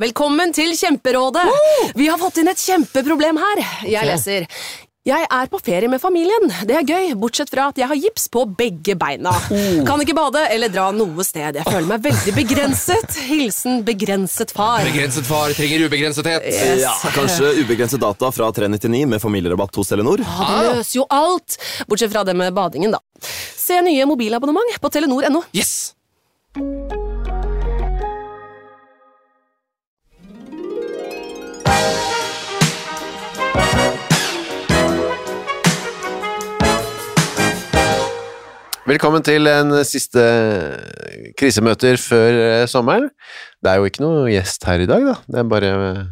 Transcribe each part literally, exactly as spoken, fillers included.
Velkommen til Kjemperådet. Oh! Vi har fått inn et kjempeproblem her. Jeg okay. leser. Jeg er på ferie med familien. Det er gøy, bortsett fra at jeg har gips på begge beina. Oh. Kan ikke bade eller dra noe sted. Jeg føler meg veldig begrenset. Hilsen begrenset far. Begrenset far trenger ubegrensethet. Yes. Ja, kanskje ubegrenset data fra tre nittini med familierabatt hos Telenor. Ja, det løser jo alt. Bortsett fra det med badingen da. Se nye mobilabonnement på telenor punktum no. Yes! Velkommen til en siste krisemøter før sommeren. Det er jo ikke noe gjest her i dag da. Det er bare,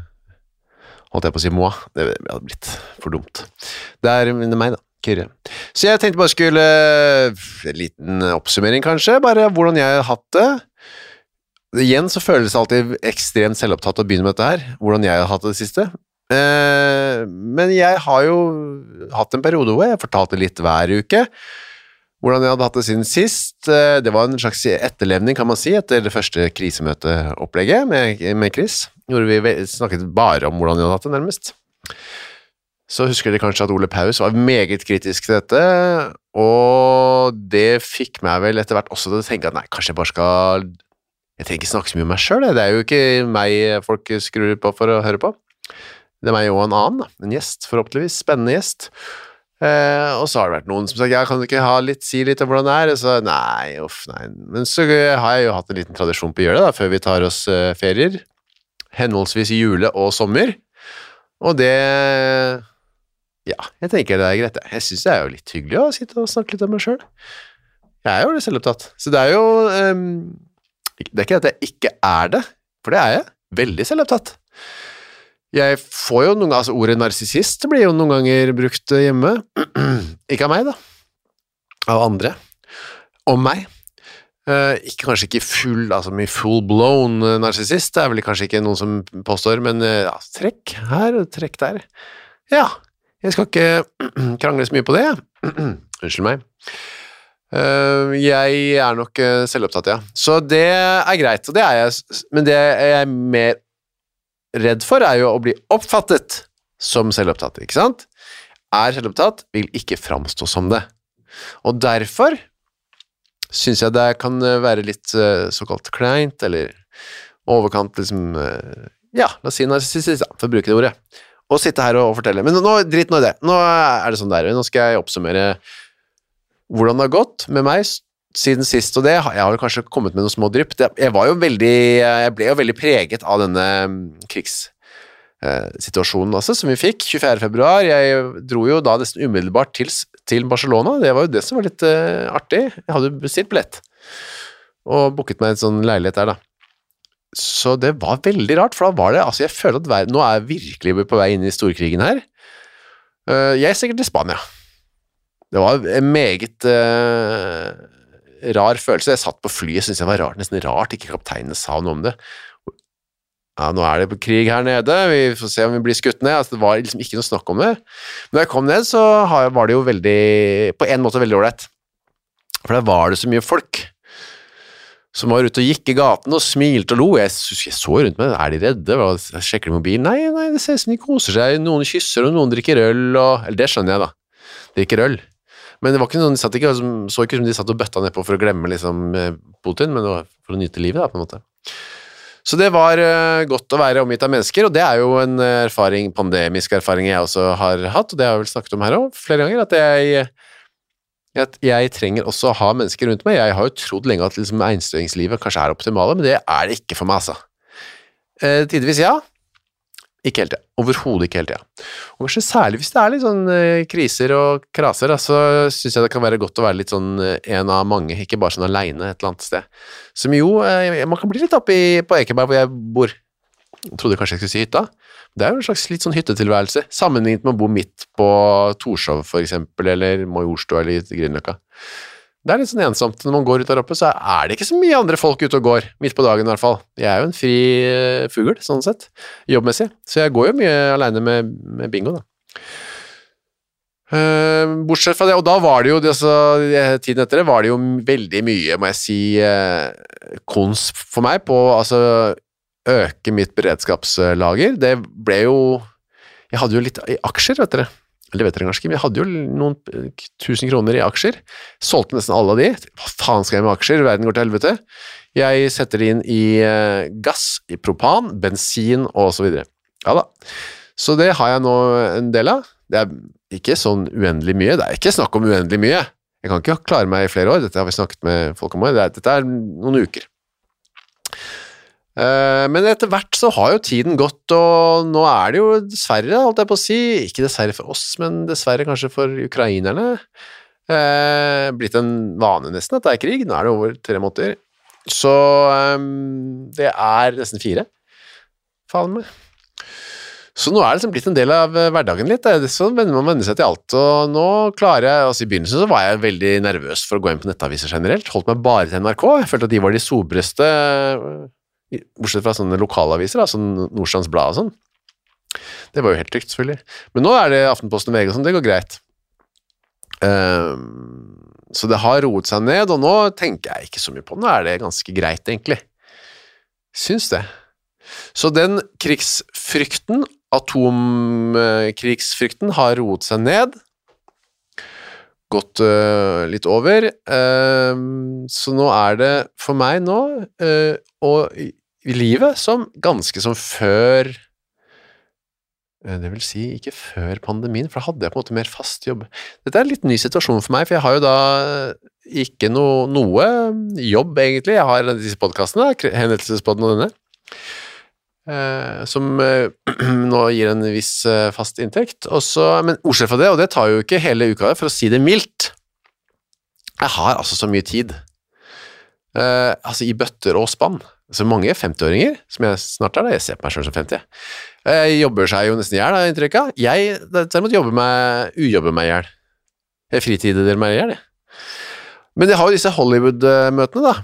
holdt jeg på å si moi, det hadde blitt for dumt. Det er meg da, Kyrre. Så jeg tenkte bare skulle, en liten oppsummering kanskje, bare hvordan jeg har hatt det. Igjen så føles det alltid ekstremt selvopptatt å begynne med dette her, hvordan jeg har hatt det siste. Men jeg har jo hatt en periode hvor jeg fortalte litt hver uke, hvordan jeg hadde hatt det siden sist. Det var en slags etterlevning, kan man si, etter det første krisemøteopplegget med, med Chris. Hvor vi snakket bare om hvordan jeg hadde hatt det nærmest. Så husker dere kanskje at Ole Paus var meget kritisk til dette, og det fikk meg vel etter hvert også til å tenke at nei, kanskje jeg bare skal... Jeg trenger ikke snakke så mye om meg selv, det er jo ikke meg folk skrur på for å høre på. Det er meg og en annen, en gjest, forhåpentligvis, spennende gjest. Eh, og så har det vært noen som sagt, jeg kan du ikke ha litt, si litt om hvordan det er, og så, nei, uff, nei, men så har jeg jo hatt en liten tradisjon på å gjøre det da, før vi tar oss uh, ferier, henholdsvis jule og sommer, og det, ja, jeg tenker det er greit, jeg synes det er jo litt hyggelig å sitte og snakke litt om meg selv, jeg er jo det selvopptatt, så det er jo, um, det er ikke at jeg ikke er det, for det er jeg, veldig selvopptatt. Jeg får jo noen, altså ordet narsissist blir jo noen ganger brukt hjemme, ikke av meg da, av andre, om meg, uh, ikke, kanskje ikke full, altså mye full-blown narsissist, det er vel kanskje ikke noen som påstår, men uh, ja, trekk her, trekk der, ja, jeg skal ikke krangle så mye på det, unnskyld meg, uh, jeg er nok uh, selvopptatt, ja, så det er greit, og det er jeg, men det er jeg mer redd for er jo å bli oppfattet som selvopptatt, ikke sant? Er selvopptatt, vil ikke framstå som det. Og derfor synes jeg det kan være litt uh, såkalt kleint, eller overkant, liksom, uh, ja, la oss si narsissist, for å bruke det ordet, og sitte her og, og fortelle. Men nå, dritt nå i det. Nå er det sånn der, nå skal jeg oppsummere hvordan det har gått med meg siden sist, og det, jeg har jo kanskje kommet med noen små drypp, det, jeg var jo veldig, jeg ble jo veldig preget av denne krigssituasjonen altså, som vi fikk, tjuefjerde februar, jeg dro jo da nesten umiddelbart til, til Barcelona, det var jo det som var litt uh, artig, jeg hadde bestilt billett, og booket meg en sånn leilighet der da, så det var veldig rart, for da var det, altså jeg føler at verden, nå er jeg virkelig på vei inn i storkrigen her, uh, jeg er sikkert i Spania, det var en meget... Uh, rar følelse, jeg satt på flyet, synes jeg var rart, nesten rart, ikke kapteinen sa noe om det. Ja, nå er det på krig her nede, vi får se om vi blir skutt ned, altså det var liksom ikke noe snakk om det. Når jeg kom ned, så var det jo veldig, på en måte veldig ordentlig, for der var det så mye folk, som var ute og gikk i gaten og smilte og lo, jeg, jeg så rundt meg, er de redde? Jeg sjekker de mobilen? Nei, nei, det ser ut som de koser seg, noen kysser og noen drikker øl, og, eller det skjønner jeg da, drikker øl. Men det var ikke noen, de satt ikke, så ikke som de satt og bøtta ned på for å glemme liksom Putin, men det var for å nyte livet da, på en måte. Så det var uh, godt å være omgitt av mennesker, og det er jo en erfaring, pandemisk erfaring jeg også har hatt, og det har jeg vel snakket om her også, flere ganger, at jeg, at jeg trenger også å ha mennesker rundt meg. Jeg har jo trodd lenge at liksom, einstøingslivet kanskje er optimale, men det er det ikke for meg, altså. Uh, tidligvis ja, ikke helt, ja. Overhodet ikke helt, ja. Og kanskje særlig hvis det er litt sånn eh, kriser og kraser, da, så synes jeg det kan være godt å være litt sånn eh, en av mange, ikke bare sånn alene et eller annet sted. Som jo, eh, man kan bli litt oppe i, på Ekeberg hvor jeg bor. Jeg trodde kanskje jeg skulle si hytta. Det er jo en slags litt sånn hyttetilværelse, sammenlignet med å bo midt på Torshov for eksempel, eller Majorstua eller Grünerløkka. Det er litt sånn ensomt. Når man går ut der oppe, så er det ikke så mye andre folk ute og går, midt på dagen i hvert fall. Jeg er jo en fri fugl, sånn sett, jobbmessig. Så jeg går jo mye alene med, med bingo, da. Uh, bortsett fra det, og da var det jo, det, altså, tiden etter det, var det jo veldig mye, må jeg si, uh, kons for meg på, altså, øke mitt beredskapslager. Det ble jo, jeg hadde jo litt i aksjer, vet dere. Eller vet dere kanskje ikke, men jeg hadde jo noen tusen kroner i aksjer. Solgte nesten alle av de. Hva faen skal jeg med aksjer? Verden går til helvete. Jeg setter det inn i gass, i propan, bensin og så videre. Ja da. Så det har jeg nå en del av. Det er ikke sånn uendelig mye. Det er ikke snakk om uendelig mye. Jeg kan ikke klare meg i flere år. Dette har vi snakket med folk om. Det er, dette er noen uker. Uh, men etter hvert så har jo tiden gått, og nå er det jo dessverre, holdt jeg på å si, ikke dessverre for oss, men dessverre kanskje for ukrainerne, uh, blitt en vane nesten at det er krig. Nå er det over tre måneder. Så um, det er nesten fire. Faen meg. Så nå er det liksom blitt en del av hverdagen litt, det er sånn man venner seg til alt, og nå klarer jeg, altså i begynnelsen så var jeg veldig nervøs for å gå inn på nettaviser generelt, holdt meg bare til N R K, jeg følte at de var de sobreste, bortsett fra sånne lokalaviser, sånn Nordstrands Blad og sånn. Det var jo helt trygt selvfølgelig, men nå er det Aftenposten og V G og sånn, det går greit. Um, så det har roet seg ned, og nå tenker jeg ikke så mye på det, nå er det ganske greit egentlig. Syns det. Så den krigsfrykten, atomkrigsfrykten har roet seg ned, gått uh, litt over, uh, så nå er det for meg nå, uh, og i, i livet som ganske som før, uh, det vil si ikke før pandemien, for da hadde jeg på en måte mer fast jobb. Dette er en litt ny situasjon for meg, for jeg har jo da ikke no, noe jobb egentlig, jeg har disse podcastene, Hendelsespodden og denne, Uh, som uh, nå gir en viss uh, fast inntekt, også, men ordentlig for det, og det tar jo ikke hele uka for å si det mildt. Jeg har altså så mye tid, uh, altså i bøtter og spann, så mange femti-åringer, som jeg snart er da, jeg ser på meg selv som femti, uh, jobber seg jo nesten i hjel, da, inntrykket. Jeg derimot jobber meg, ujobber meg i hjel. Jeg fritider meg i hjel, jeg. Men jeg har jo disse Hollywood-møtene da,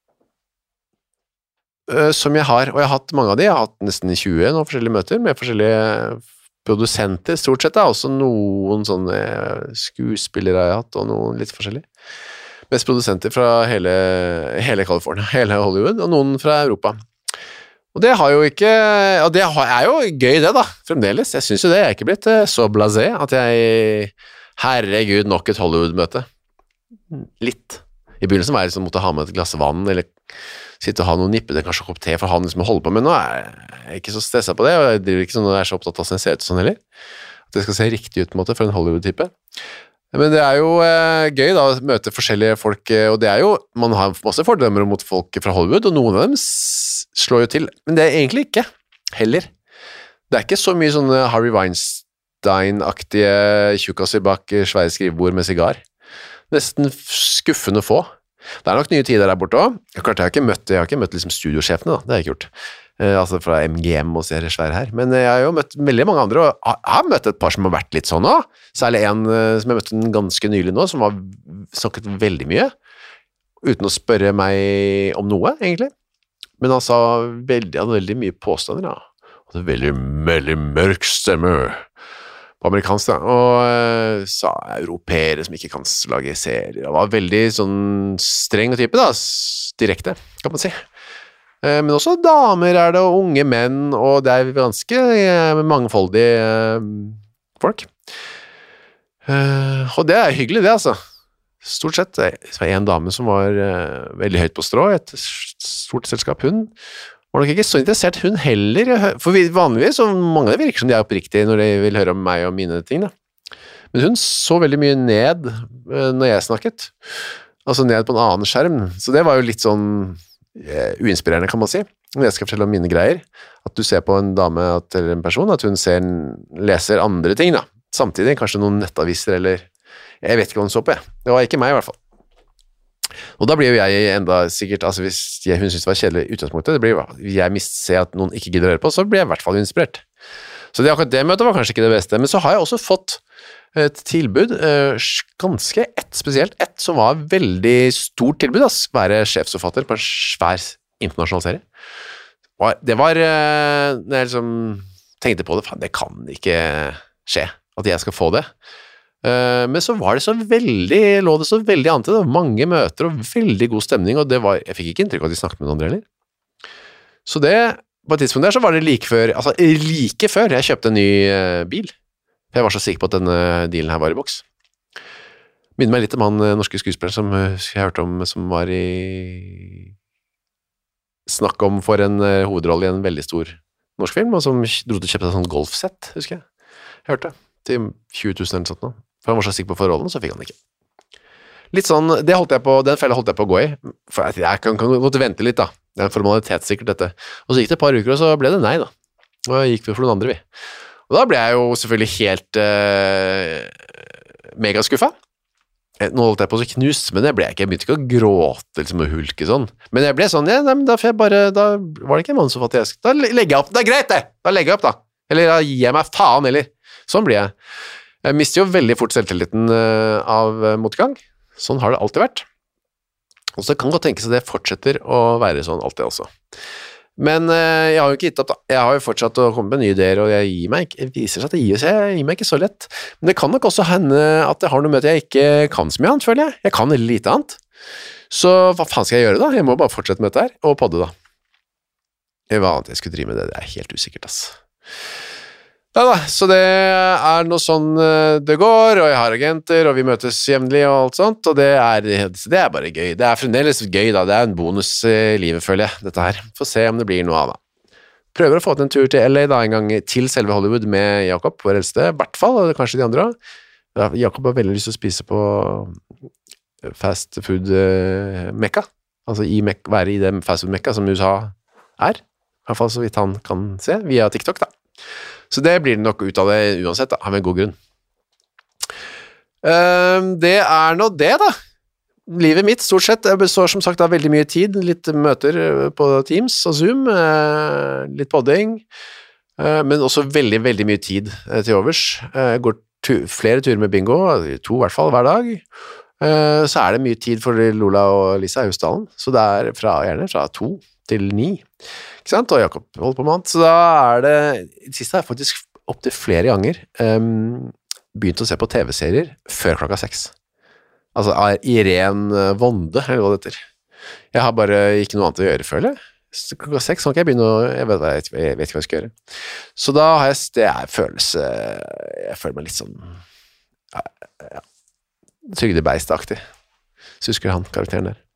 som jeg har, og jeg har hatt mange av de, jeg har hatt nesten tjue nå forskjellige møter med forskjellige produsenter, stort sett da, også noen sånne skuespillere jeg har hatt, og noen litt forskjellige. Mest produsenter fra hele, hele California, hele Hollywood, og noen fra Europa. Og det har jo ikke, og det er jo gøy det da, fremdeles. Jeg synes jo det, jeg er ikke blitt så blasé at jeg, herregud, nok et Hollywood-møte. Litt. I begynnelsen var jeg liksom måtte ha med et glass vann, eller sitte og ha noen nippe, det er kanskje kopp te for han liksom å holde på, men nå er jeg ikke så stresset på det, og jeg driver ikke sånn, og jeg er så opptatt av at jeg ser ut sånn heller, at det skal se riktig ut på en måte for en Hollywood-type. Men det er jo eh, gøy da, å møte forskjellige folk, og det er jo, man har masse fordømmer mot folk fra Hollywood, og noen av dem slår jo til, men det er egentlig ikke, heller. Det er ikke så mye sånne Harvey Weinstein-aktige tjukkaser bak svære skrivebord med sigar. Nesten skuffende få. Det er nok nye tider der borte også. Jeg, klart, jeg har ikke møtt, jeg har ikke møtt liksom studiosjefene da, det har jeg ikke gjort. Eh, altså fra M G M og så er det svære her. Men jeg har jo møtt veldig mange andre, og jeg har møtt et par som har vært litt sånn også. Særlig en som jeg møtte ganske nylig nå, som har snakket veldig mye, uten å spørre meg om noe, egentlig. Men han sa veldig, han hadde veldig mye påstander da. Og det er veldig, veldig mørk stemme på amerikansk da, og uh, sa europeere som ikke kan lage serier, og var veldig sånn streng type da, direkte, kan man si. Uh, men også damer er det, og unge menn, og det er ganske uh, mangfoldige uh, folk. Uh, og det er hyggelig det, altså. Stort sett, det var en dame som var uh, veldig høyt på strå, et stort selskap, hun var nok ikke så interessert hun heller, for vanligvis, så mange av det virker som de er oppriktige når de vil høre om meg og mine ting da. Men hun så veldig mye ned når jeg snakket, altså ned på en annen skjerm, så det var jo litt sånn uh, uinspirerende kan man si, når jeg skal fortelle om mine greier, at du ser på en dame eller en person, at hun ser, leser andre ting da, samtidig kanskje noen nettaviser eller, jeg vet ikke hva hun så på, jeg. Det var ikke meg i hvert fall. Og da blir jo jeg enda sikkert, altså hvis jeg, hun synes det var kjedelig utgangspunktet, det blir jo, hvis jeg misser at noen ikke gidder å høre på, så blir jeg i hvert fall inspirert. Så det akkurat det møtet var kanskje ikke det beste, men så har jeg også fått et tilbud, ganske ett, spesielt ett, som var veldig stort tilbud, altså, være sjefsforfatter på en svær internasjonal serie. Og det var, når jeg liksom tenkte på det, faen, det kan ikke skje, at jeg skal få det. Men så var det så veldig, lå det så veldig an til, det var mange møter og veldig god stemning, og det var, jeg fikk ikke inntrykk av at de snakket med noen andre heller. Så det på et tidspunkt der så var det like før, altså like før jeg kjøpte en ny uh, bil. Jeg var så sikker på at denne dealen her var i boks. Minner meg litt om han uh, norske skuespilleren som uh, jeg hørte om, som var i snakk om for en uh, hovedrolle i en veldig stor norsk film, og som dro til å kjøpe et sånt golfsett, husker jeg. Jeg hørte det, til tjue tusen eller sånt nå. For han var så sikker på forholden, så fikk han ikke. Litt sånn, det holdt jeg på, den fellen holdt jeg på å gå i, for jeg, jeg kan, kan godt vente litt da, det er en formalitet sikkert dette. Og så gikk det et par uker, og så ble det nei da. Og jeg gikk vi for noen andre vi. Og da ble jeg jo selvfølgelig helt uh, megaskuffet. Nå holdt jeg på så knust, men jeg ble ikke, jeg begynte ikke å gråte liksom, og hulke sånn. Men jeg ble sånn, ja, nei, men da, jeg bare, da var det ikke en mann som fatt jeg, da legger jeg opp, det er greit det, da legger jeg opp da. Eller da gir jeg meg faen, eller. Sånn blir jeg. Jeg mister jo veldig fort selvtilliten uh, av uh, motgang. Sånn har det alltid vært. Og så kan godt tenkes at det fortsetter å være sånn alltid også. Men uh, jeg har jo ikke gitt opp da. Jeg har jo fortsatt å komme med nye ideer, og jeg gir meg ikke, jeg viser seg at jeg gir, jeg gir meg ikke så lett. Men det kan nok også hende at det har noe med at jeg ikke kan så mye annet, føler jeg. Jeg kan veldig lite annet. Så hva faen skal jeg gjøre da? Jeg må bare fortsette med dette her, og podde da. Hva annet jeg skulle drive med det, det er helt usikkert, ass. Ja da, så det er noe sånn det går, og jeg har agenter, og vi møtes jevnlig og alt sånt, og det er, det er bare gøy. Det er fremdeles gøy da, det er en bonus i livet, føler jeg, dette her. Få se om det blir noe av da. Prøver å få til en tur til L A da, en gang til selve Hollywood med Jakob, vår eldste, i hvert fall, og kanskje de andre. Jakob har veldig lyst til å spise på fast food mekka, altså i mek være i det fast food mekka som U S A er, i hvert fall så vidt han kan se, via TikTok da. Så det blir det nok ut av det uansett da, av en god grunn. Uh, det er nå det da. Livet mitt stort sett, jeg består som sagt av veldig mye tid, litt møter på Teams og Zoom, uh, litt podding, uh, men også veldig, veldig mye tid uh, til overs. Uh, jeg går tu flere turer med bingo, to i hvert fall hver dag. Uh, så er det mye tid for Lola og Lisa i Husdalen, så det er fra, gjerne fra to til ni. Ikke sant? Og Jakob holder på med annet. Så da er det, i det siste har jeg faktisk opp til flere ganger um, begynt å se på T V-serier før klokka seks. Altså i ren vonde, eller hva det heter. Jeg har bare ikke noe annet å gjøre, føler jeg. Så klokka seks kan ikke jeg begynne å, jeg vet, jeg, vet, jeg vet ikke hva jeg skal gjøre. Så da har jeg, det er følelse, jeg føler meg litt sånn, ja, ja, Trygde Beist-aktig. Så husker han karakteren der.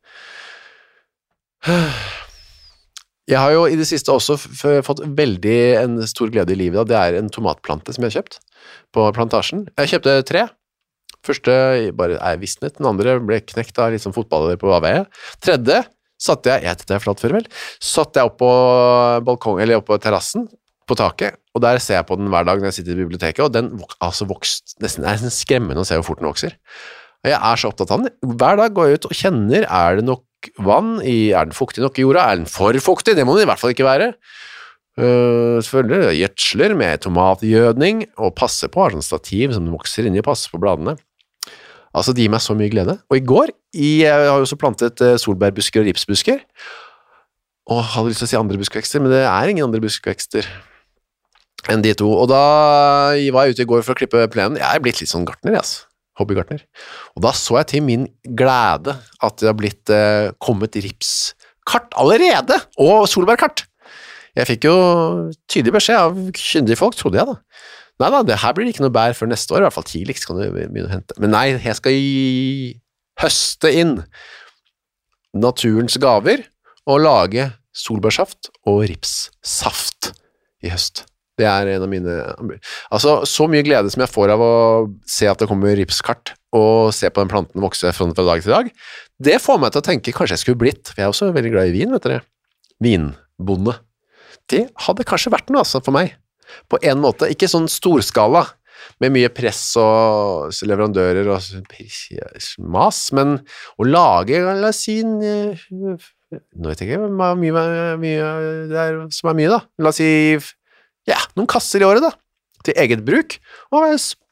Jeg har jo i det siste også fått veldig en stor glede i livet, det er en tomatplante som jeg har kjøpt på plantasjen. Jeg kjøpte tre. Første bare er visnet, den andre ble knekt av litt sånn fotballer på avveie. Tredje satte jeg, jeg vet ikke det er flatt før vel, satte jeg opp på balkong, eller opp på terrassen, på taket, og der ser jeg på den hver dag når jeg sitter i biblioteket, og den altså vokst, nesten er nesten skremmende å se hvor fort den vokser. Og jeg er så opptatt av den. Hver dag går jeg ut og kjenner, er det nok vann, i, er den fuktig nok i jorda, er den for fuktig, det må den i hvert fall ikke være. Uh, selvfølgelig gjødsler med tomatgjødning, og passer på, har sånn stativ som vokser inn i, passer på bladene. Altså, de gir meg så mye glede. Og i går, i, jeg har jo også plantet uh, solbærbusker og ripsbusker, og hadde lyst til å si andre buskvekster, men det er ingen andre buskvekster enn de to. Og da jeg var jeg ute i går for å klippe plenen, jeg er blitt litt sånn gartner, altså. Hobbygartner. Og da så jeg til min glede at det har blitt eh, kommet ripskart allerede, og solbærkart. Jeg fikk jo tydelig beskjed av kyndige folk, trodde jeg da. Nei da, det her blir ikke noe bær før neste år, i hvert fall tidligst kan du begynne å hente. Men nei, jeg skal høste inn naturens gaver og lage solbærsaft og ripssaft i høst. Det er en av mine, altså så mye glede som jeg får av å se at det kommer ripskart og se på den planten vokse fra dag til dag, det får meg til å tenke kanskje jeg skulle blitt, for jeg er også veldig glad i vin, vet dere, vinbonde. Det hadde kanskje vært noe altså for meg, på en måte, ikke sånn storskala, med mye press og leverandører og mas, men å lage, la oss si, nå vet jeg ikke hvor mye, mye det er som er mye da, la oss si, ja, noen kasser i året da, til eget bruk, og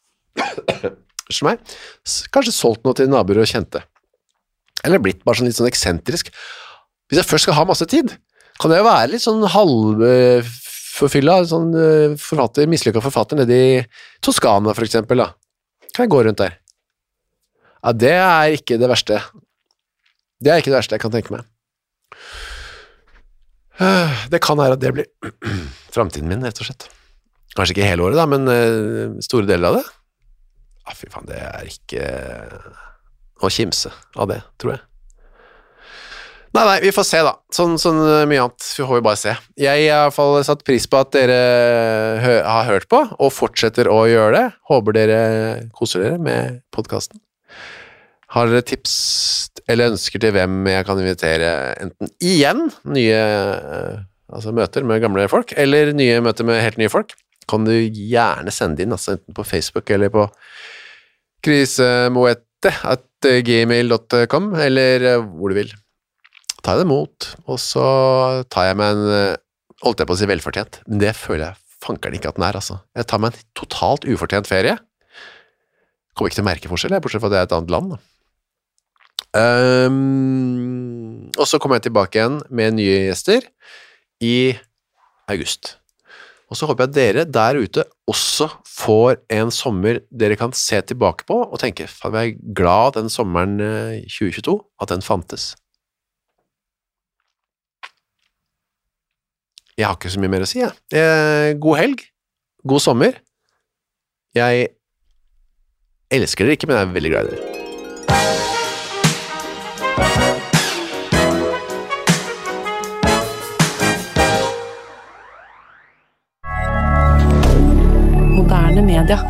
meg, kanskje solgt noe til naboer og kjente. Eller blitt bare sånn litt sånn eksentrisk. Hvis jeg først skal ha masse tid, kan det jo være litt sånn halvforfylla, sånn forfatter, mislykket forfatter nede i Toskana for eksempel da. Kan jeg gå rundt der? Ja, det er ikke det verste. Det er ikke det verste jeg kan tenke meg. Det kan være at det blir fremtiden min, rett og slett. Kanskje ikke hele året da, men uh, store deler av det. Ah, fy faen, det er ikke å kimse av det, tror jeg. Nei, nei, vi får se da. Sånn, sånn mye annet, vi får jo bare se. Jeg har i hvert fall satt pris på at dere hø har hørt på, og fortsetter å gjøre det. Håper dere koser dere med podcasten. Har dere tips eller ønsker til hvem jeg kan invitere enten igjen, nye altså møter med gamle folk, eller nye møter med helt nye folk, kan du gjerne sende inn, altså enten på Facebook eller på krisemoete at gmail dot com, eller hvor du vil. Tar jeg det imot, og så tar jeg meg en, holdt jeg på å si velfortjent, men det føler jeg fanker ikke at den er, altså. Jeg tar meg en totalt ufortjent ferie. Kommer ikke til å merke forskjell, bortsett fra at det er et annet land. Um, og så kommer jeg tilbake igjen med nye gjester i august. Og så håper jeg at dere der ute også får en sommer dere kan se tilbake på og tenke, faen, jeg er glad den sommeren tjue tjueto, at den fantes. Jeg har ikke så mye mer å si, ja. Eh, god helg, god sommer. Jeg elsker dere ikke, men jeg er veldig glad i dere. Moderne media.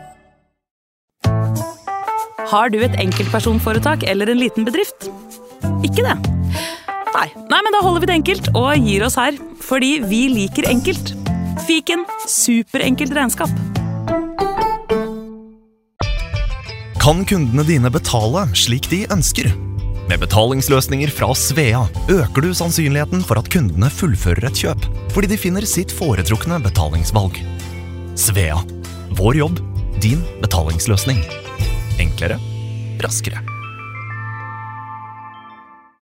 Har du et enkeltpersonforetak eller en liten bedrift? Ikke det? Nei. Nei, men da holder vi det enkelt og gir oss her, fordi vi liker enkelt. Fiken, superenkelt regnskap. Kan kundene dine betale slik de ønsker? Med betalingsløsninger fra Svea øker du sannsynligheten for at kundene fullfører et kjøp, fordi de finner sitt foretrukne betalingsvalg. Svea. Vår jobb, din betalingsløsning. Enklere, raskere.